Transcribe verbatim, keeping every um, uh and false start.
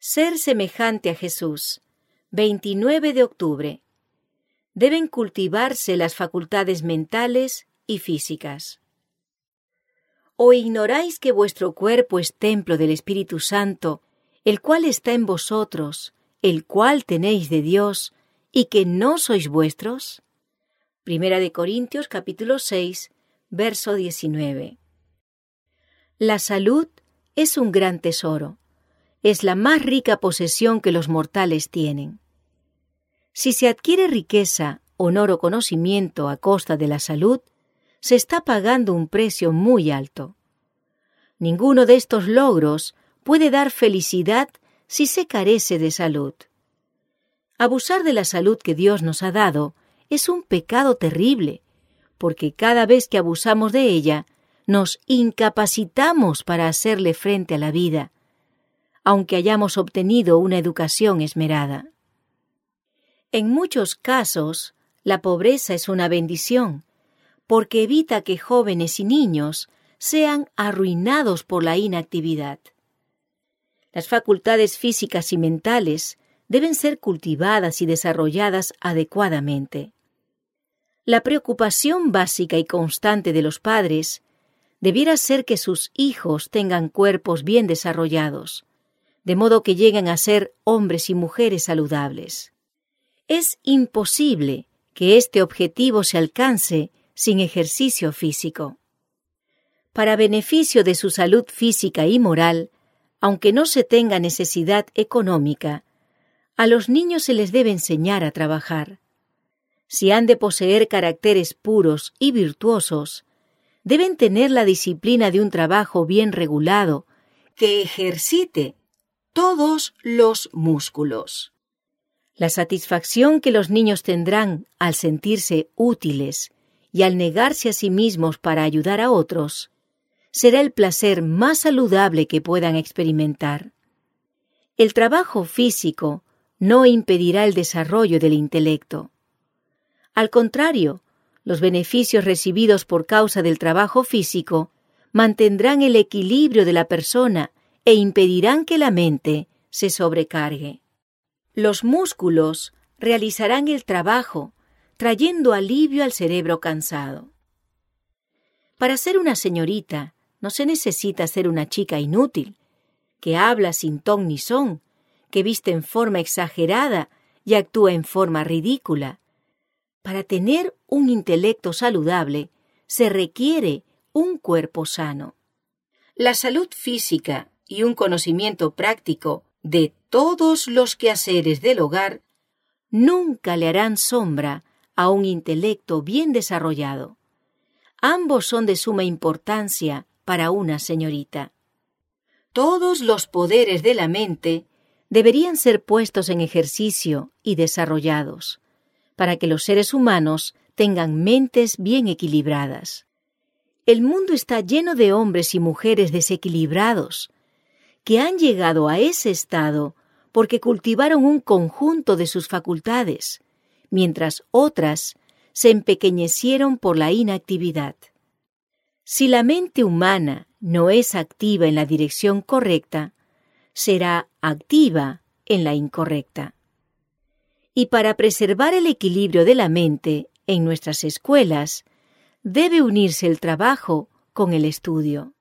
Ser semejante a Jesús. veintinueve de octubre. Deben cultivarse las facultades mentales y físicas. ¿O ignoráis que vuestro cuerpo es templo del Espíritu Santo, el cual está en vosotros, el cual tenéis de Dios, y que no sois vuestros? Primera de Corintios capítulo seis, verso diecinueve. La salud es un gran tesoro. Es la más rica posesión que los mortales tienen. Si se adquiere riqueza, honor o conocimiento a costa de la salud, se está pagando un precio muy alto. Ninguno de estos logros puede dar felicidad si se carece de salud. Abusar de la salud que Dios nos ha dado es un pecado terrible, porque cada vez que abusamos de ella, nos incapacitamos para hacerle frente a la vida, aunque hayamos obtenido una educación esmerada. En muchos casos, la pobreza es una bendición, porque evita que jóvenes y niños sean arruinados por la inactividad. Las facultades físicas y mentales deben ser cultivadas y desarrolladas adecuadamente. La preocupación básica y constante de los padres debiera ser que sus hijos tengan cuerpos bien desarrollados, de modo que lleguen a ser hombres y mujeres saludables. Es imposible que este objetivo se alcance sin ejercicio físico. Para beneficio de su salud física y moral, aunque no se tenga necesidad económica, a los niños se les debe enseñar a trabajar. Si han de poseer caracteres puros y virtuosos, deben tener la disciplina de un trabajo bien regulado que ejercite todos los músculos. La satisfacción que los niños tendrán al sentirse útiles y al negarse a sí mismos para ayudar a otros, será el placer más saludable que puedan experimentar. El trabajo físico no impedirá el desarrollo del intelecto. Al contrario, los beneficios recibidos por causa del trabajo físico mantendrán el equilibrio de la persona e impedirán que la mente se sobrecargue. Los músculos realizarán el trabajo, trayendo alivio al cerebro cansado. Para ser una señorita, no se necesita ser una chica inútil, que habla sin ton ni son, que viste en forma exagerada y actúa en forma ridícula. Para tener un intelecto saludable, se requiere un cuerpo sano. La salud física y un conocimiento práctico de todos los quehaceres del hogar nunca le harán sombra a un intelecto bien desarrollado. Ambos son de suma importancia para una señorita. Todos los poderes de la mente deberían ser puestos en ejercicio y desarrollados, para que los seres humanos tengan mentes bien equilibradas. El mundo está lleno de hombres y mujeres desequilibrados, que han llegado a ese estado porque cultivaron un conjunto de sus facultades, mientras otras se empequeñecieron por la inactividad. Si la mente humana no es activa en la dirección correcta, será activa en la incorrecta. Y para preservar el equilibrio de la mente en nuestras escuelas, debe unirse el trabajo con el estudio.